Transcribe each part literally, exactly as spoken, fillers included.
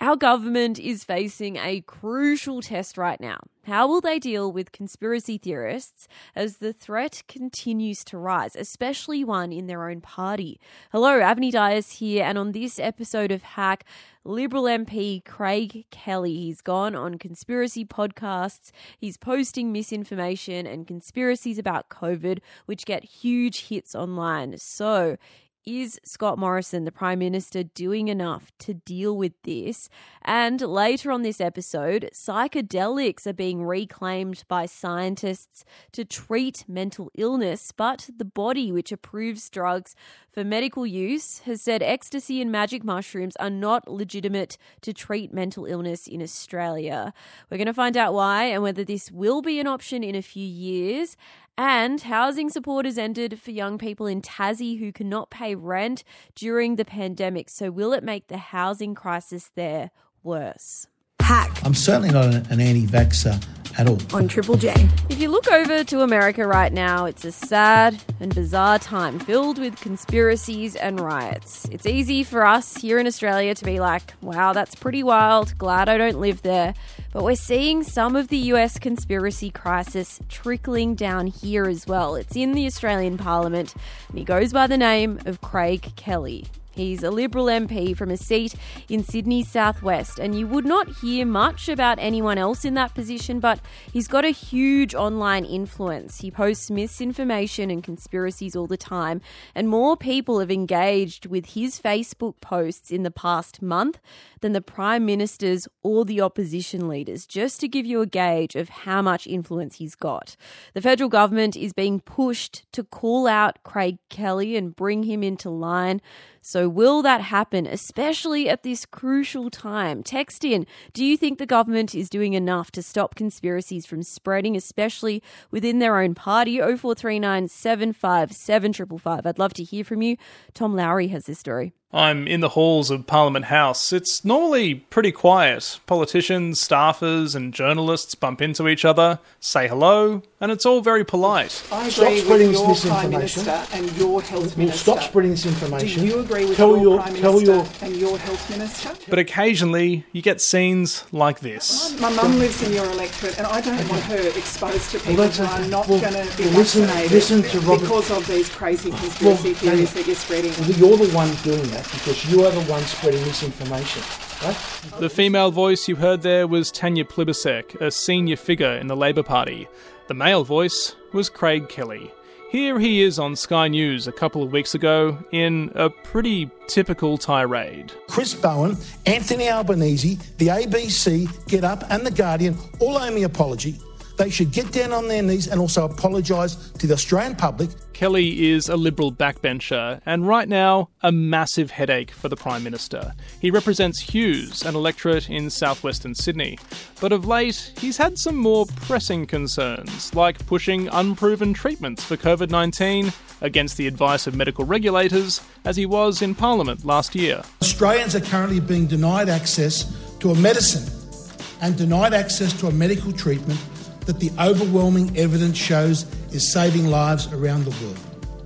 Our government is facing a crucial test right now. How will they deal with conspiracy theorists as the threat continues to rise, especially one in their own party? Hello, Avni Dias here, and on this episode of Hack, Liberal M P Craig Kelly, he's gone on conspiracy podcasts, he's posting misinformation and conspiracies about COVID, which get huge hits online. So, is Scott Morrison, the Prime Minister, doing enough to deal with this? And later on this episode, psychedelics are being reclaimed by scientists to treat mental illness, but the body which approves drugs for medical use has said ecstasy and magic mushrooms are not legitimate to treat mental illness in Australia. We're going to find out why and whether this will be an option in a few years. And housing support has ended for young people in Tassie who cannot pay rent during the pandemic. So will it make the housing crisis there worse? Hack. I'm certainly not an, an anti-vaxxer at all. On Triple J. If you look over to America right now, it's a sad and bizarre time filled with conspiracies and riots. It's easy for us here in Australia to be like, wow, that's pretty wild, glad I don't live there. But we're seeing some of the U S conspiracy crisis trickling down here as well. It's in the Australian Parliament, and he goes by the name of Craig Kelly. He's a Liberal M P from a seat in Sydney's southwest, and you would not hear much about anyone else in that position, but he's got a huge online influence. He posts misinformation and conspiracies all the time, and more people have engaged with his Facebook posts in the past month than the Prime Minister's or the opposition leaders, just to give you a gauge of how much influence he's got. The federal government is being pushed to call out Craig Kelly and bring him into line. So will that happen, especially at this crucial time? Text in, do you think the government is doing enough to stop conspiracies from spreading, especially within their own party? oh four three nine, seven five seven, five five five. I'd love to hear from you. Tom Lowry has this story. I'm in the halls of Parliament House. It's normally pretty quiet. Politicians, staffers and journalists bump into each other, say hello, and it's all very polite. I Stop agree spreading with this your misinformation. Prime Minister and your Health We'll Minister. stop spreading this information. Do you agree with tell your, your Prime tell Minister your, and your Health Minister? But occasionally you get scenes like this. My mum lives in your electorate, and I don't want her exposed to people Well, that's who are okay. not Well, going to be well, listen- vaccinated listen to Robert- because of these crazy conspiracy Well, theories hang on. that you're spreading. Well, you're the one doing that because you are the one spreading misinformation, right? The female voice you heard there was Tanya Plibersek, a senior figure in the Labor Party. The male voice was Craig Kelly. Here he is on Sky News a couple of weeks ago in a pretty typical tirade. Chris Bowen, Anthony Albanese, the A B C, Get Up and The Guardian all owe me an apology. They should get down on their knees and also apologise to the Australian public. Kelly is a Liberal backbencher and right now a massive headache for the Prime Minister. He represents Hughes, an electorate in southwestern Sydney. But of late, he's had some more pressing concerns, like pushing unproven treatments for covid nineteen against the advice of medical regulators, as he was in Parliament last year. Australians are currently being denied access to a medicine and denied access to a medical treatment that the overwhelming evidence shows is saving lives around the world.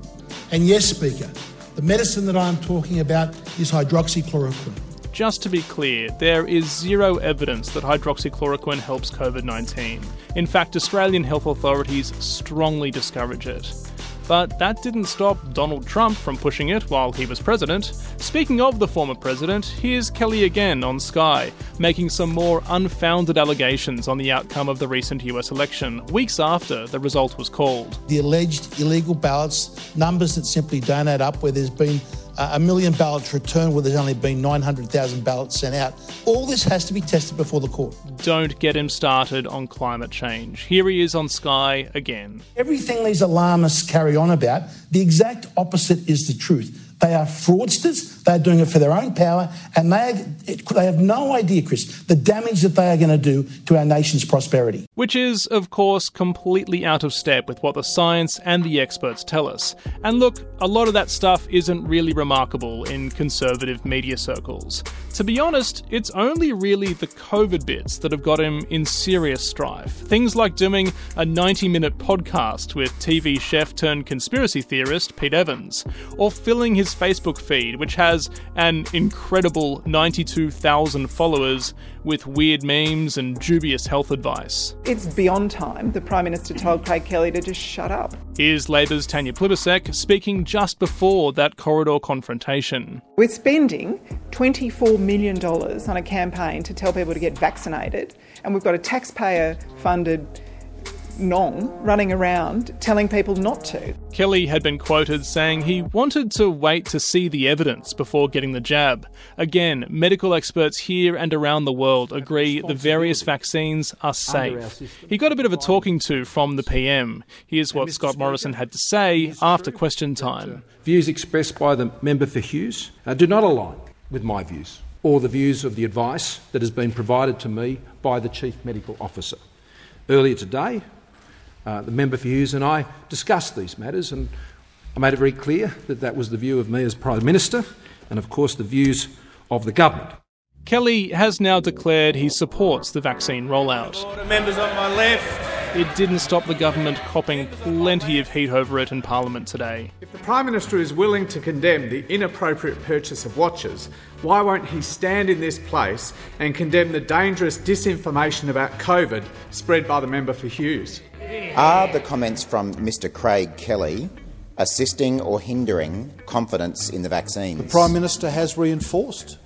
And yes, Speaker, the medicine that I'm talking about is hydroxychloroquine. Just to be clear, there is zero evidence that hydroxychloroquine helps covid nineteen. In fact, Australian health authorities strongly discourage it. But that didn't stop Donald Trump from pushing it while he was president. Speaking of the former president, here's Kelly again on Sky, making some more unfounded allegations on the outcome of the recent U S election, weeks after the result was called. The alleged illegal ballots, numbers that simply don't add up, where there's been uh, a million ballots returned where there's only been nine hundred thousand ballots sent out. All this has to be tested before the court. Don't get him started on climate change. Here he is on Sky again. Everything these alarmists carry on about, the exact opposite is the truth. They are fraudsters, they're doing it for their own power, and they, they have no idea, Chris, the damage that they are going to do to our nation's prosperity. Which is, of course, completely out of step with what the science and the experts tell us. And look, a lot of that stuff isn't really remarkable in conservative media circles. To be honest, it's only really the COVID bits that have got him in serious strife. Things like doing a ninety-minute podcast with T V chef turned conspiracy theorist Pete Evans, or filling his Facebook feed, which has has an incredible ninety-two thousand followers with weird memes and dubious health advice. It's beyond time. The Prime Minister told Craig Kelly to just shut up. Here's Labor's Tanya Plibersek speaking just before that corridor confrontation. We're spending twenty-four million dollars on a campaign to tell people to get vaccinated, and we've got a taxpayer-funded nong running around telling people not to. Kelly had been quoted saying he wanted to wait to see the evidence before getting the jab. Again, medical experts here and around the world agree the various vaccines are safe. He got a bit of a talking to from the P M. Here's what Scott Morrison had to say after question time. Views expressed by the member for Hughes uh, do not align with my views or the views of the advice that has been provided to me by the Chief Medical Officer. Earlier today, Uh, the member for Hughes and I discussed these matters, and I made it very clear that that was the view of me as Prime Minister and, of course, the views of the government. Kelly has now declared he supports the vaccine rollout. Order, members on my left. It didn't stop the government copping plenty of heat over it in Parliament today. If the Prime Minister is willing to condemn the inappropriate purchase of watches, why won't he stand in this place and condemn the dangerous disinformation about COVID spread by the member for Hughes? Are the comments from Mr Craig Kelly assisting or hindering confidence in the vaccines? The Prime Minister has reinforced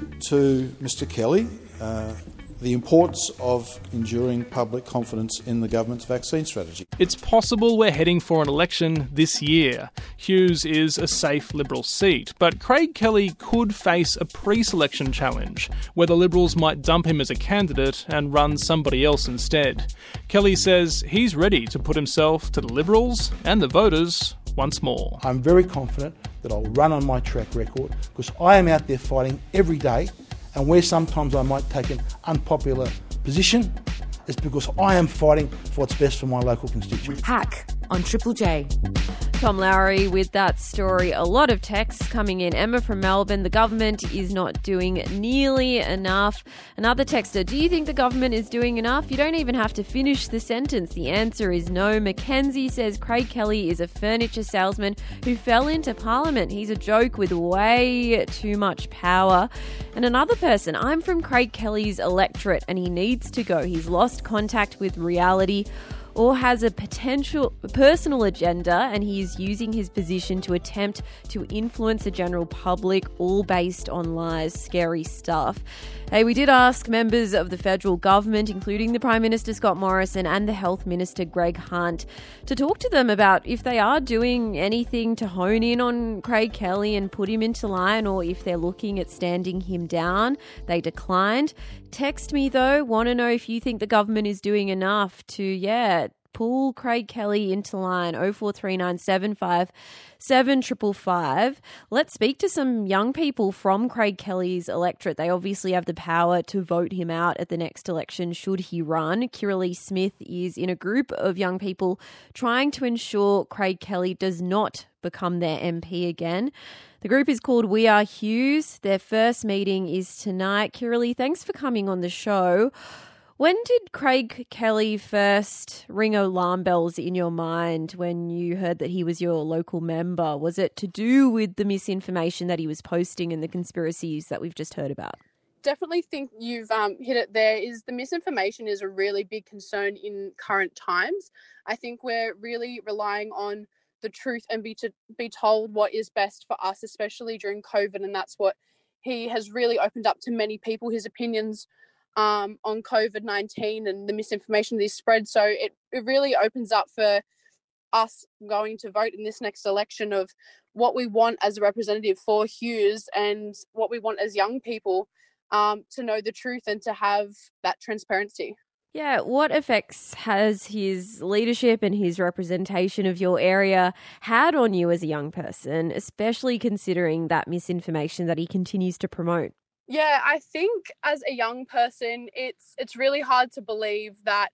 to Mr Kelly uh, the importance of enduring public confidence in the government's vaccine strategy. It's possible we're heading for an election this year. Hughes is a safe Liberal seat, but Craig Kelly could face a pre-selection challenge, where the Liberals might dump him as a candidate and run somebody else instead. Kelly says he's ready to put himself to the Liberals and the voters once more. I'm very confident that I'll run on my track record because I am out there fighting every day, and where sometimes I might take an unpopular position, it's because I am fighting for what's best for my local constituents. Hack on Triple J. Tom Lowry with that story. A lot of texts coming in. Emma from Melbourne, the government is not doing nearly enough. Another texter, do you think the government is doing enough? You don't even have to finish the sentence. The answer is no. Mackenzie says Craig Kelly is a furniture salesman who fell into Parliament. He's a joke with way too much power. And another person, I'm from Craig Kelly's electorate and he needs to go. He's lost contact with reality, or has a potential personal agenda, and he's using his position to attempt to influence the general public, all based on lies. Scary stuff. Hey, we did ask members of the federal government, including the Prime Minister Scott Morrison and the Health Minister Greg Hunt, to talk to them about if they are doing anything to hone in on Craig Kelly and put him into line, or if they're looking at standing him down. They declined. Text me though, want to know if you think the government is doing enough to, yeah, pull Craig Kelly into line. oh four three nine seven five seven five five. Let's speak to some young people from Craig Kelly's electorate. They obviously have the power to vote him out at the next election should he run. Kirralie Smith is in a group of young people trying to ensure Craig Kelly does not become their M P again. The group is called We Are Hughes. Their first meeting is tonight. Kirralie, thanks for coming on the show. When did Craig Kelly first ring alarm bells in your mind when you heard that he was your local member? Was it to do with the misinformation that he was posting and the conspiracies that we've just heard about? Definitely think you've um, hit it there. Is the misinformation is a really big concern in current times. I think we're really relying on the truth and be to be told what is best for us, especially during COVID, and that's what he has really opened up to many people, his opinions um, on COVID nineteen and the misinformation that is spread. So it, it really opens up for us going to vote in this next election of what we want as a representative for Hughes and what we want as young people um, to know the truth and to have that transparency. Yeah, what effects has his leadership and his representation of your area had on you as a young person, especially considering that misinformation that he continues to promote? Yeah, I think as a young person, it's it's really hard to believe that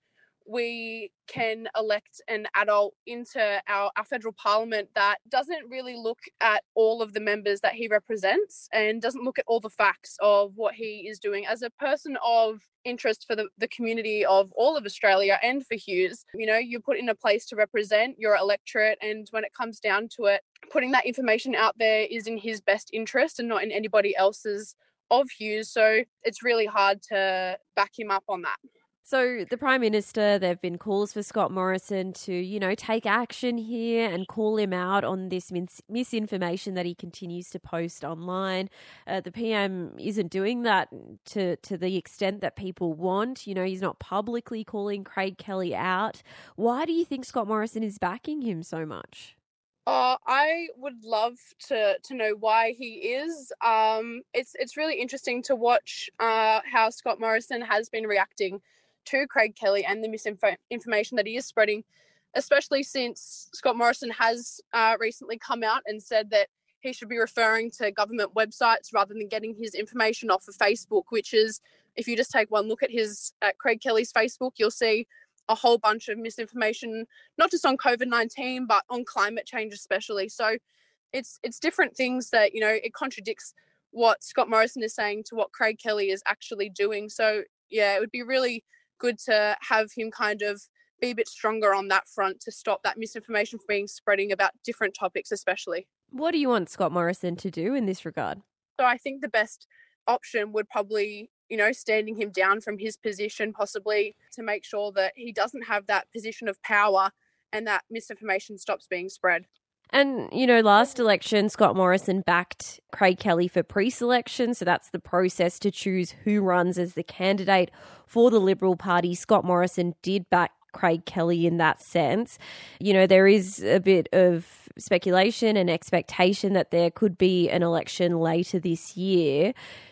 we can elect an adult into our, our federal parliament that doesn't really look at all of the members that he represents and doesn't look at all the facts of what he is doing. As a person of interest for the, the community of all of Australia and for Hughes, you know, you're put in a place to represent your electorate, and when it comes down to it, putting that information out there is in his best interest and not in anybody else's of Hughes. So it's really hard to back him up on that. So the Prime Minister, there have been calls for Scott Morrison to, you know, take action here and call him out on this mis- misinformation that he continues to post online. Uh, the P M isn't doing that to, to the extent that people want. You know, he's not publicly calling Craig Kelly out. Why do you think Scott Morrison is backing him so much? Uh, I would love to to know why he is. Um, it's it's really interesting to watch uh, how Scott Morrison has been reacting to Craig Kelly and the misinformation that he is spreading, especially since Scott Morrison has uh, recently come out and said that he should be referring to government websites rather than getting his information off of Facebook, which is, if you just take one look at his at Craig Kelly's Facebook, you'll see a whole bunch of misinformation, not just on COVID nineteen, but on climate change especially. So it's it's different things that, you know, it contradicts what Scott Morrison is saying to what Craig Kelly is actually doing. So, yeah, it would be really good to have him kind of be a bit stronger on that front to stop that misinformation from being spreading about different topics especially. What do you want Scott Morrison to do in this regard? So I think the best option would probably, you know, standing him down from his position, possibly to make sure that he doesn't have that position of power and that misinformation stops being spread. And, you know, last election, Scott Morrison backed Craig Kelly for pre-selection. So that's the process to choose who runs as the candidate for the Liberal Party. Scott Morrison did back Craig Kelly in that sense. You know, there is a bit of speculation and expectation that there could be an election later this year.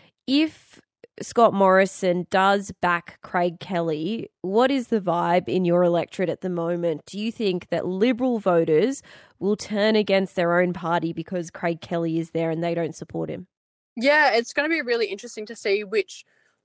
If Scott Morrison does back Craig Kelly, what is the vibe in your electorate at the moment? Do you think that Liberal voters will turn against their own party because Craig Kelly is there and they don't support him? Yeah, it's going to be really interesting to see which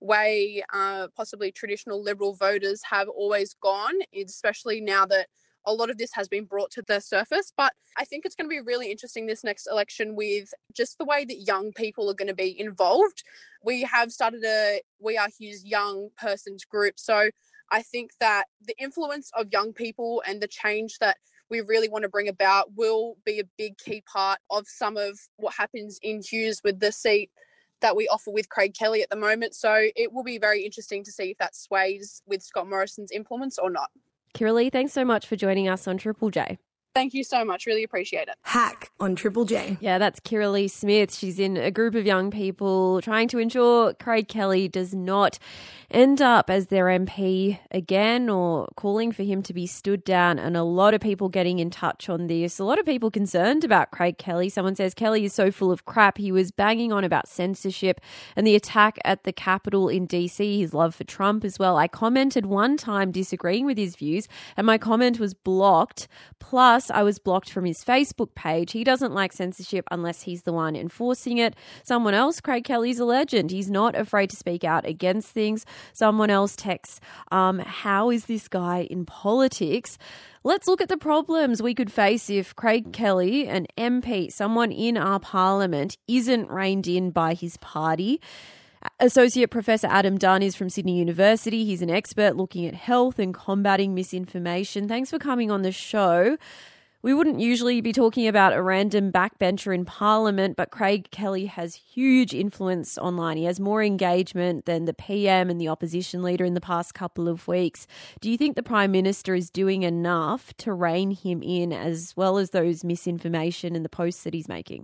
way uh, possibly traditional Liberal voters have always gone, especially now that a lot of this has been brought to the surface. But I think it's going to be really interesting this next election with just the way that young people are going to be involved. We have started a We Are Hughes young persons group. So I think that the influence of young people and the change that we really want to bring about will be a big key part of some of what happens in Hughes with the seat that we offer with Craig Kelly at the moment. So it will be very interesting to see if that sways with Scott Morrison's influence or not. Kirralie, thanks so much for joining us on Triple J. Thank you so much. Really appreciate it. Hack on Triple J. Yeah, that's Kirralie Smith. She's in a group of young people trying to ensure Craig Kelly does not end up as their M P again, or calling for him to be stood down. And a lot of people getting in touch on this. A lot of people concerned about Craig Kelly. Someone says Kelly is so full of crap. He was banging on about censorship and the attack at the Capitol in D C, his love for Trump as well. I commented one time disagreeing with his views and my comment was blocked. Plus, I was blocked from his Facebook page. He doesn't like censorship unless he's the one enforcing it. Someone else, Craig Kelly's a legend. He's not afraid to speak out against things. Someone else texts, um, how is this guy in politics? Let's look at the problems we could face if Craig Kelly, an M P, someone in our parliament, isn't reined in by his party. Associate Professor Adam Dunn is from Sydney University. He's an expert looking at health and combating misinformation. Thanks for coming on the show. We wouldn't usually be talking about a random backbencher in Parliament, but Craig Kelly has huge influence online. He has more engagement than the P M and the opposition leader in the past couple of weeks. Do you think the Prime Minister is doing enough to rein him in, as well as those misinformation and the posts that he's making?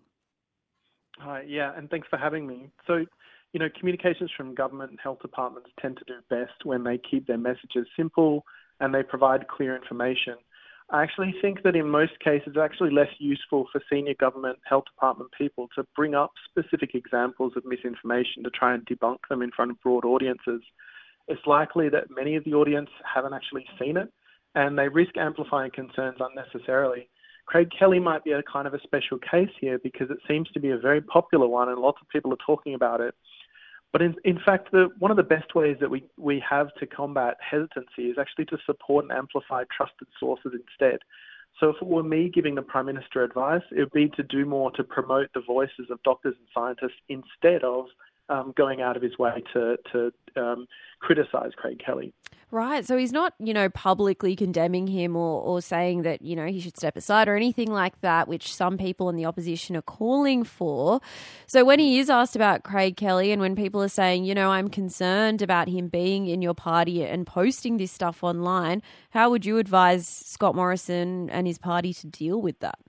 Hi, yeah, and thanks for having me. So, you know, communications from government and health departments tend to do best when they keep their messages simple and they provide clear information. I actually think that in most cases it's actually less useful for senior government health department people to bring up specific examples of misinformation to try and debunk them in front of broad audiences. It's likely that many of the audience haven't actually seen it and they risk amplifying concerns unnecessarily. Craig Kelly might be a kind of a special case here because it seems to be a very popular one and lots of people are talking about it. But in, in fact, the, one of the best ways that we, we have to combat hesitancy is actually to support and amplify trusted sources instead. So if it were me giving the Prime Minister advice, it would be to do more to promote the voices of doctors and scientists instead of um, going out of his way to, to um, criticise Craig Kelly. Right. So he's not, you know, publicly condemning him or, or saying that, you know, he should step aside or anything like that, which some people in the opposition are calling for. So when he is asked about Craig Kelly and when people are saying, you know, I'm concerned about him being in your party and posting this stuff online, how would you advise Scott Morrison and his party to deal with that?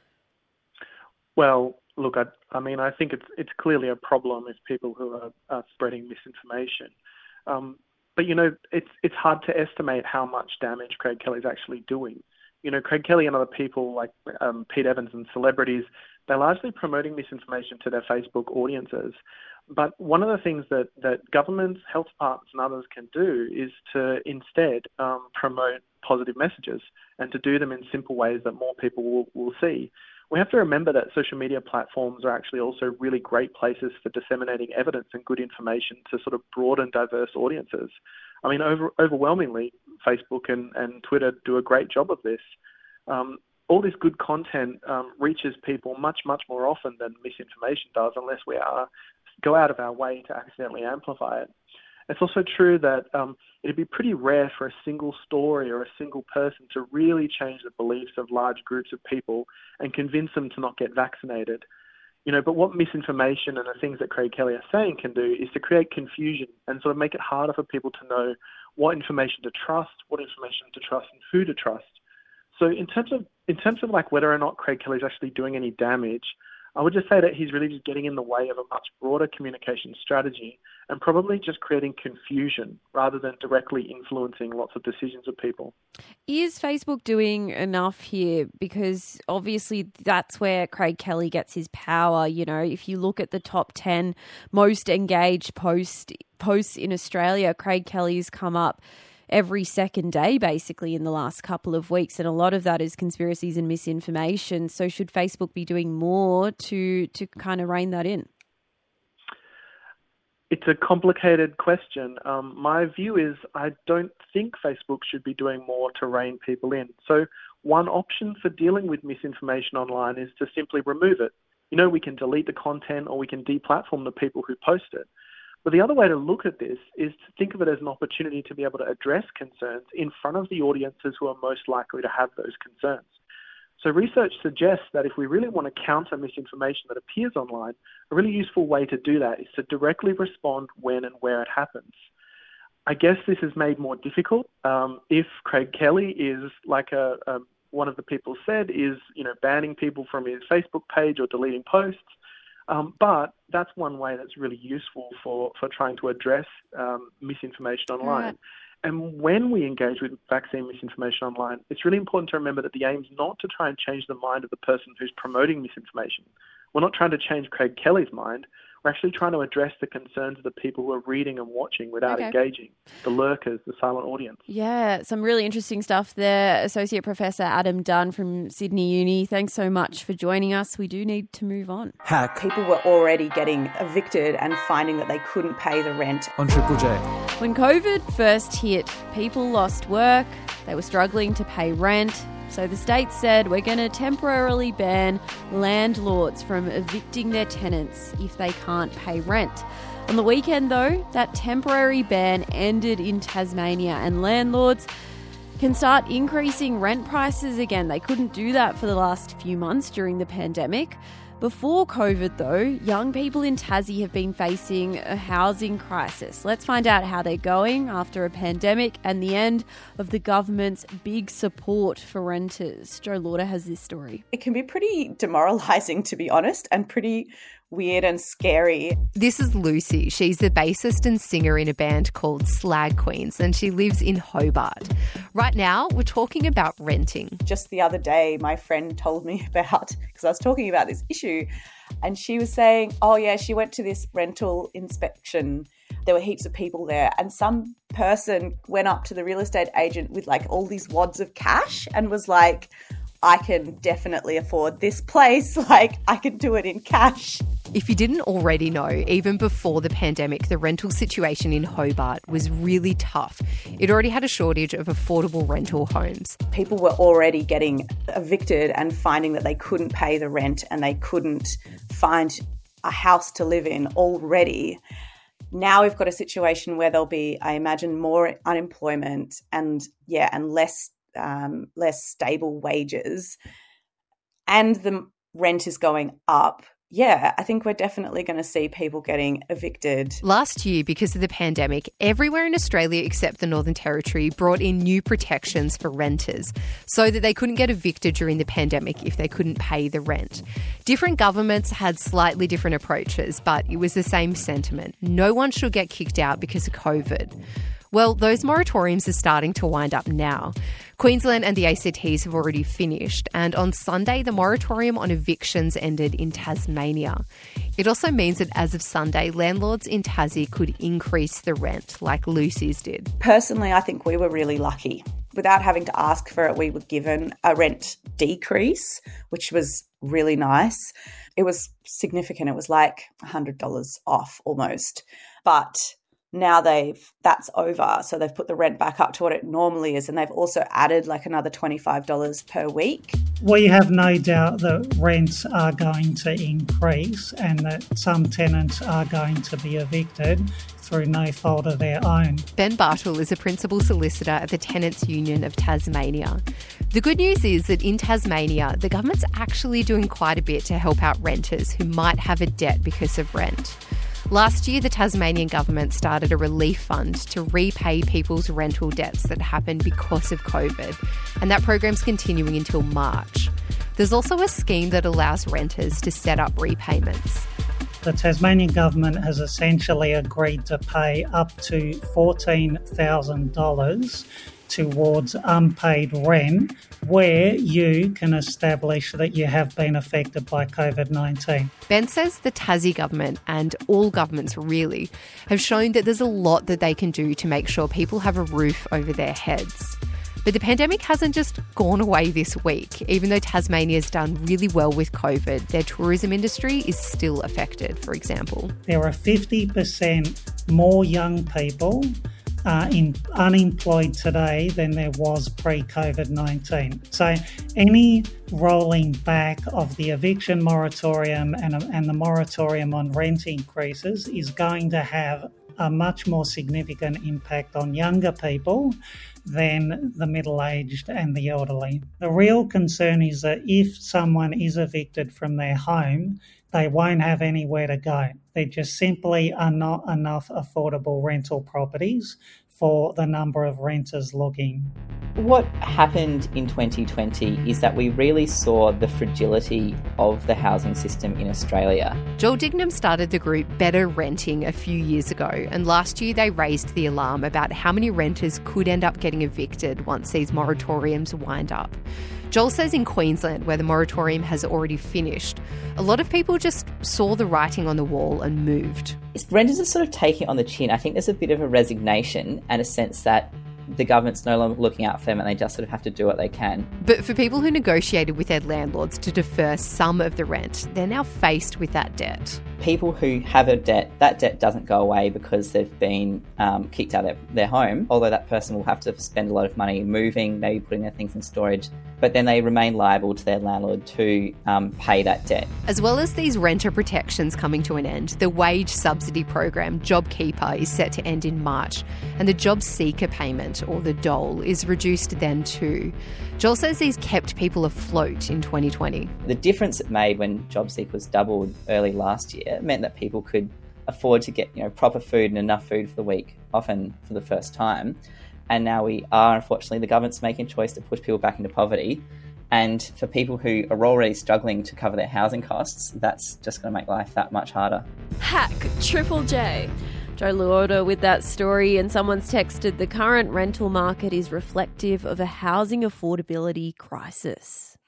Well, look, I, I mean, I think it's it's clearly a problem with people who are, are spreading misinformation. Um, But, you know, it's it's hard to estimate how much damage Craig Kelly's actually doing. You know, Craig Kelly and other people like um, Pete Evans and celebrities, they're largely promoting misinformation to their Facebook audiences. But one of the things that, that governments, health departments and others can do is to instead um, promote positive messages and to do them in simple ways that more people will, will see. We have to remember that social media platforms are actually also really great places for disseminating evidence and good information to sort of broad and diverse audiences. I mean, over, overwhelmingly, Facebook and, and Twitter do a great job of this. Um, all this good content um, reaches people much, much more often than misinformation does, unless we are go out of our way to accidentally amplify it. It's also true that um, it'd be pretty rare for a single story or a single person to really change the beliefs of large groups of people and convince them to not get vaccinated. You know, but what misinformation and the things that Craig Kelly are saying can do is to create confusion and sort of make it harder for people to know what information to trust, what information to trust, and who to trust. So in terms of in terms of like whether or not Craig Kelly's actually doing any damage, I would just say that he's really just getting in the way of a much broader communication strategy and probably just creating confusion rather than directly influencing lots of decisions of people. Is Facebook doing enough here? Because obviously that's where Craig Kelly gets his power. You know, if you look at the top ten most engaged post, posts in Australia, Craig Kelly's come up every second day, basically, in the last couple of weeks. And a lot of that is conspiracies and misinformation. So should Facebook be doing more to to kind of rein that in? It's a complicated question. Um, my view is I don't think Facebook should be doing more to rein people in. So one option for dealing with misinformation online is to simply remove it. You know, we can delete the content or we can deplatform the people who post it. But the other way to look at this is to think of it as an opportunity to be able to address concerns in front of the audiences who are most likely to have those concerns. So research suggests that if we really want to counter misinformation that appears online, a really useful way to do that is to directly respond when and where it happens. I guess this is made more difficult um, if Craig Kelly is, like a, a, one of the people said, is you know banning people from his Facebook page or deleting posts. Um, but that's one way that's really useful for, for trying to address um, misinformation online. Right. And when we engage with vaccine misinformation online, it's really important to remember that the aim is not to try and change the mind of the person who's promoting misinformation. We're not trying to change Craig Kelly's mind. We're actually trying to address the concerns of the people who are reading and watching without okay. engaging, the lurkers, the silent audience. Yeah, some really interesting stuff there. Associate Professor Adam Dunn from Sydney Uni, thanks so much for joining us. We do need to move on. Hack. People were already getting evicted and finding that they couldn't pay the rent. On Triple J. When COVID first hit, people lost work, they were struggling to pay rent. So the state said, we're going to temporarily ban landlords from evicting their tenants if they can't pay rent. On the weekend, though, that temporary ban ended in Tasmania and landlords can start increasing rent prices again. They couldn't do that for the last few months during the pandemic. Before COVID, though, young people in Tassie have been facing a housing crisis. Let's find out how they're going after a pandemic and the end of the government's big support for renters. Jo Lauder has this story. It can be pretty demoralising, to be honest, and pretty weird and scary. This is Lucy. She's the bassist and singer in a band called Slag Queens, and she lives in Hobart. Right now, we're talking about renting. Just the other day, my friend told me about, because I was talking about this issue, and she was saying, oh yeah, she went to this rental inspection. There were heaps of people there, and some person went up to the real estate agent with like all these wads of cash and was like, I can definitely afford this place. Like, I can do it in cash. If you didn't already know, even before the pandemic, the rental situation in Hobart was really tough. It already had a shortage of affordable rental homes. People were already getting evicted and finding that they couldn't pay the rent and they couldn't find a house to live in already. Now we've got a situation where there'll be, I imagine, more unemployment and, yeah, and less um, less stable wages, and the rent is going up. Yeah, I think we're definitely going to see people getting evicted. Last year, because of the pandemic, everywhere in Australia except the Northern Territory brought in new protections for renters so that they couldn't get evicted during the pandemic if they couldn't pay the rent. Different governments had slightly different approaches, but it was the same sentiment. No one should get kicked out because of COVID. Well, those moratoriums are starting to wind up now. Queensland and the A C Ts have already finished, and on Sunday, the moratorium on evictions ended in Tasmania. It also means that as of Sunday, landlords in Tassie could increase the rent, like Lucy's did. Personally, I think we were really lucky. Without having to ask for it, we were given a rent decrease, which was really nice. It was significant. It was like one hundred dollars off almost. But now they've that's over, so they've put the rent back up to what it normally is, and they've also added like another twenty-five dollars per week. We have no doubt that rents are going to increase and that some tenants are going to be evicted through no fault of their own. Ben Bartle is a principal solicitor at the Tenants Union of Tasmania. The good news is that in Tasmania, the government's actually doing quite a bit to help out renters who might have a debt because of rent. Last year, the Tasmanian government started a relief fund to repay people's rental debts that happened because of COVID, and that program's continuing until March. There's also a scheme that allows renters to set up repayments. The Tasmanian government has essentially agreed to pay up to fourteen thousand dollars towards unpaid rent where you can establish that you have been affected by COVID nineteen. Ben says the Tassie government, and all governments really, have shown that there's a lot that they can do to make sure people have a roof over their heads. But the pandemic hasn't just gone away this week. Even though Tasmania's done really well with COVID, their tourism industry is still affected, for example. There are fifty percent more young people Uh, in unemployed today than there was pre-COVID nineteen. So any rolling back of the eviction moratorium and, and the moratorium on rent increases is going to have a much more significant impact on younger people than the middle-aged and the elderly. The real concern is that if someone is evicted from their home, they won't have anywhere to go. There just simply are not enough affordable rental properties for the number of renters looking. What happened in twenty twenty is that we really saw the fragility of the housing system in Australia. Joel Dignam started the group Better Renting a few years ago, and last year they raised the alarm about how many renters could end up getting evicted once these moratoriums wind up. Joel says in Queensland, where the moratorium has already finished, a lot of people just saw the writing on the wall and moved. Renters are sort of taking it on the chin. I think there's a bit of a resignation and a sense that the government's no longer looking out for them and they just sort of have to do what they can. But for people who negotiated with their landlords to defer some of the rent, they're now faced with that debt. People who have a debt, that debt doesn't go away because they've been um, kicked out of their, their home, although that person will have to spend a lot of money moving, maybe putting their things in storage, but then they remain liable to their landlord to um, pay that debt. As well as these renter protections coming to an end, the wage subsidy program JobKeeper is set to end in March, and the Job Seeker payment, or the dole, is reduced then too. Joel says these kept people afloat in twenty twenty. The difference it made when JobSeeker was doubled early last year meant that people could afford to get, you know, proper food and enough food for the week, often for the first time. And now we are, unfortunately, the government's making a choice to push people back into poverty. And for people who are already struggling to cover their housing costs, that's just going to make life that much harder. Hack Triple J. Joe Luoda with that story, and someone's texted, the current rental market is reflective of a housing affordability crisis.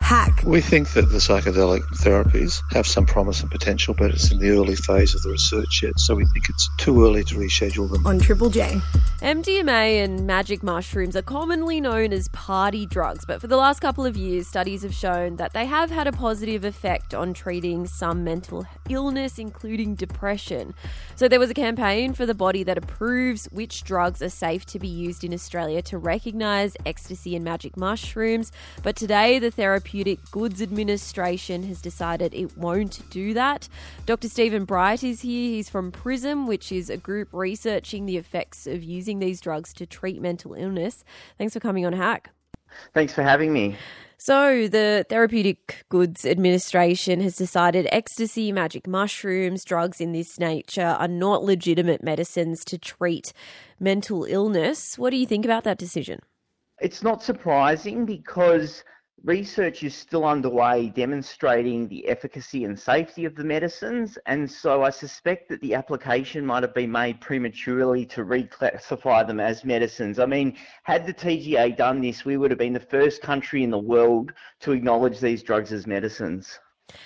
Hack. We think that the psychedelic therapies have some promise and potential, but it's in the early phase of the research yet, so we think it's too early to reschedule them. On Triple J. M D M A and magic mushrooms are commonly known as party drugs, but for the last couple of years, studies have shown that they have had a positive effect on treating some mental illness, including depression. So there was a campaign for the body that approves which drugs are safe to be used in Australia to recognise ecstasy and magic mushrooms, but today the Therapeutic Goods Administration has decided it won't do that. Doctor Stephen Bright is here. He's from PRISM, which is a group researching the effects of using these drugs to treat mental illness. Thanks for coming on Hack. Thanks for having me. So the Therapeutic Goods Administration has decided ecstasy, magic mushrooms, drugs in this nature are not legitimate medicines to treat mental illness. What do you think about that decision? It's not surprising because research is still underway demonstrating the efficacy and safety of the medicines, and so I suspect that the application might have been made prematurely to reclassify them as medicines. I mean, had the T G A done this, we would have been the first country in the world to acknowledge these drugs as medicines.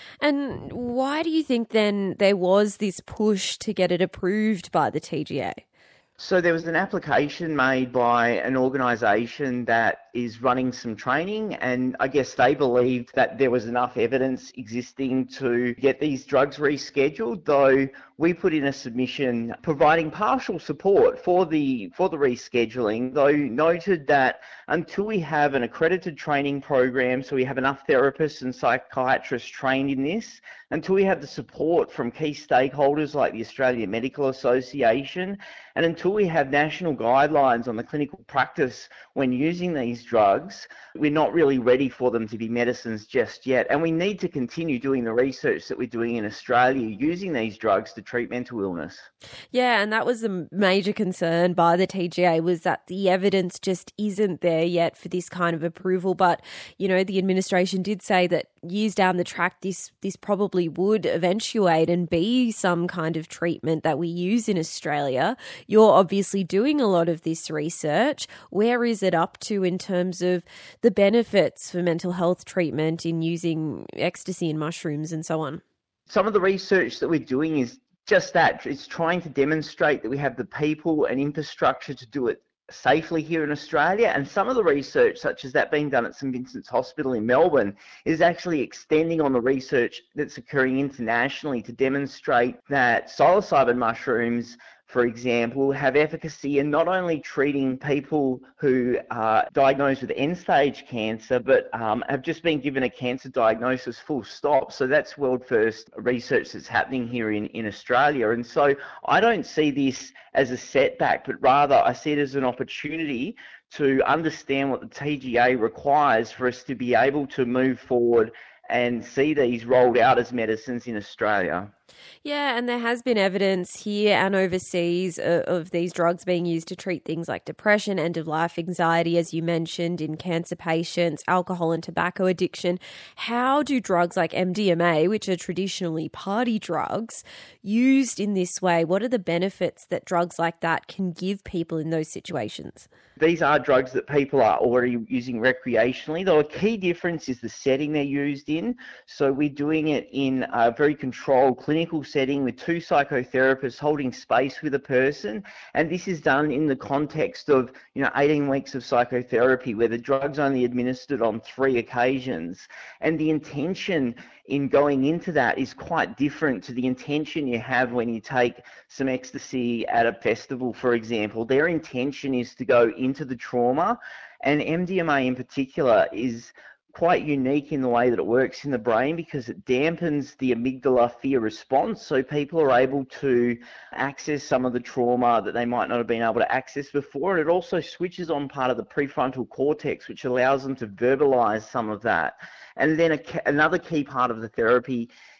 And why do you think then there was this push to get it approved by the T G A? So there was an application made by an organisation that is running some training, and I guess they believed that there was enough evidence existing to get these drugs rescheduled, though we put in a submission providing partial support for the for the rescheduling, though noted that until we have an accredited training program, so we have enough therapists and psychiatrists trained in this, until we have the support from key stakeholders like the Australian Medical Association, and until we have national guidelines on the clinical practice when using these drugs, we're not really ready for them to be medicines just yet. And we need to continue doing the research that we're doing in Australia using these drugs to treat mental illness. Yeah, and that was a major concern by the T G A, was that the evidence just isn't there yet for this kind of approval. But, you know, the administration did say that years down the track, this this probably would eventuate and be some kind of treatment that we use in Australia. You're obviously doing a lot of this research. Where is it up to in terms of the benefits for mental health treatment in using ecstasy and mushrooms and so on? Some of the research that we're doing is just that. It's trying to demonstrate that we have the people and infrastructure to do it safely here in Australia, and some of the research, such as that being done at St Vincent's Hospital in Melbourne, is actually extending on the research that's occurring internationally to demonstrate that psilocybin mushrooms, for example, have efficacy in not only treating people who are diagnosed with end-stage cancer, but um, have just been given a cancer diagnosis full stop. So that's world-first research that's happening here in, in Australia. And so I don't see this as a setback, but rather I see it as an opportunity to understand what the T G A requires for us to be able to move forward and see these rolled out as medicines in Australia. Yeah, and there has been evidence here and overseas of, of these drugs being used to treat things like depression, end-of-life anxiety, as you mentioned, in cancer patients, alcohol and tobacco addiction. How do drugs like M D M A, which are traditionally party drugs, used in this way, what are the benefits that drugs like that can give people in those situations? These are drugs that people are already using recreationally, though a key difference is the setting they're used in. So we're doing it in a very controlled clinical setting with two psychotherapists holding space with a person, and this is done in the context of, you know, eighteen weeks of psychotherapy where the drug's only administered on three occasions, and the intention in going into that is quite different to the intention you have when you take some ecstasy at a festival, for example. Their intention is to go into the trauma, and M D M A in particular is quite unique in the way that it works in the brain because it dampens the amygdala fear response, so people are able to access some of the trauma that they might not have been able to access before. And it also switches on part of the prefrontal cortex, which allows them to verbalize some of that. And then a, another key part of the therapy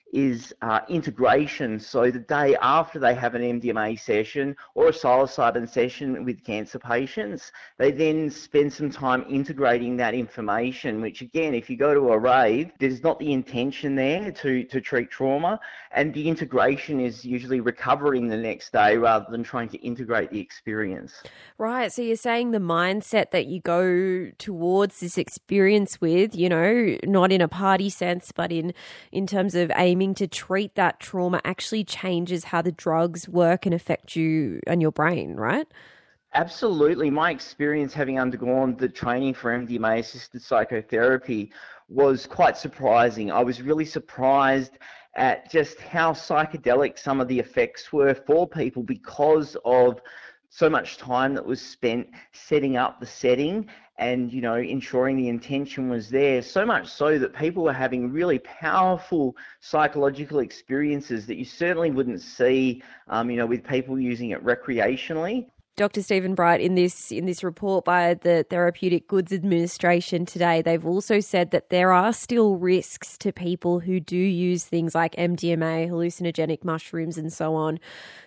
is uh, integration. So the day after they have an M D M A session or a psilocybin session with cancer patients, they then spend some time integrating that information, which again, if you go to a rave, there's not the intention there to, to treat trauma, and the integration is usually recovering the next day rather than trying to integrate the experience. Right, so you're saying the mindset that you go towards this experience with, you know, not in a party sense, but in, in terms of aiming to treat that trauma actually changes how the drugs work and affect you and your brain, right? Absolutely. My experience having undergone the training for M D M A-assisted psychotherapy was quite surprising. I was really surprised at just how psychedelic some of the effects were for people because of so much time that was spent setting up the setting and, you know, ensuring the intention was there, so much so that people were having really powerful psychological experiences that you certainly wouldn't see, um, you know, with people using it recreationally. Doctor Stephen Bright, in this in this report by the Therapeutic Goods Administration today, they've also said that there are still risks to people who do use things like M D M A, hallucinogenic mushrooms and so on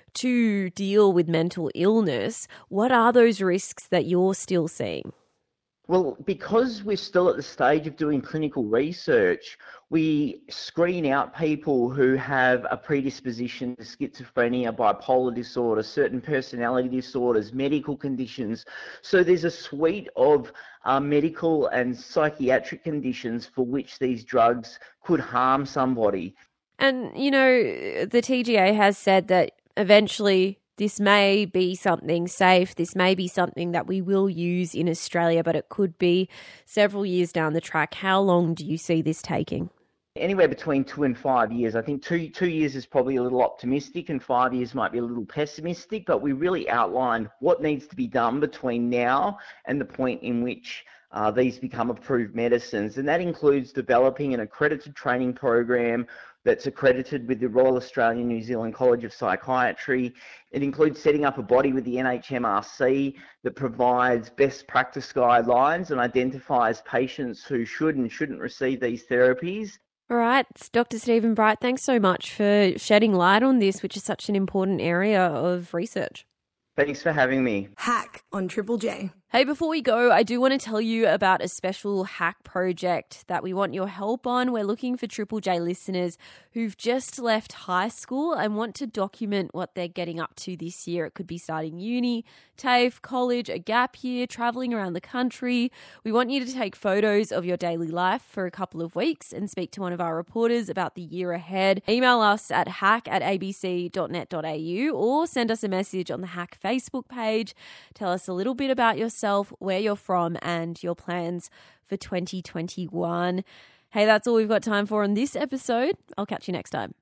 to deal with mental illness. What are those risks that you're still seeing? Well, because we're still at the stage of doing clinical research, we screen out people who have a predisposition to schizophrenia, bipolar disorder, certain personality disorders, medical conditions. So there's a suite of uh, medical and psychiatric conditions for which these drugs could harm somebody. And, you know, the T G A has said that eventually this may be something safe, this may be something that we will use in Australia, but it could be several years down the track. How long do you see this taking? Anywhere between two and five years. I think two two years is probably a little optimistic and five years might be a little pessimistic, but we really outlined what needs to be done between now and the point in which uh, these become approved medicines. And that includes developing an accredited training program that's accredited with the Royal Australian New Zealand College of Psychiatry. It includes setting up a body with the N H M R C that provides best practice guidelines and identifies patients who should and shouldn't receive these therapies. All right, Doctor Stephen Bright, thanks so much for shedding light on this, which is such an important area of research. Thanks for having me. Hack on Triple J. Hey, before we go, I do want to tell you about a special hack project that we want your help on. We're looking for Triple J listeners who've just left high school and want to document what they're getting up to this year. It could be starting uni, TAFE, college, a gap year, travelling around the country. We want you to take photos of your daily life for a couple of weeks and speak to one of our reporters about the year ahead. Email us at hack at a b c dot net dot a u or send us a message on the Hack Facebook page. Tell us a little bit about yourself, where you're from, and your plans for twenty twenty-one. Hey, that's all we've got time for on this episode. I'll catch you next time.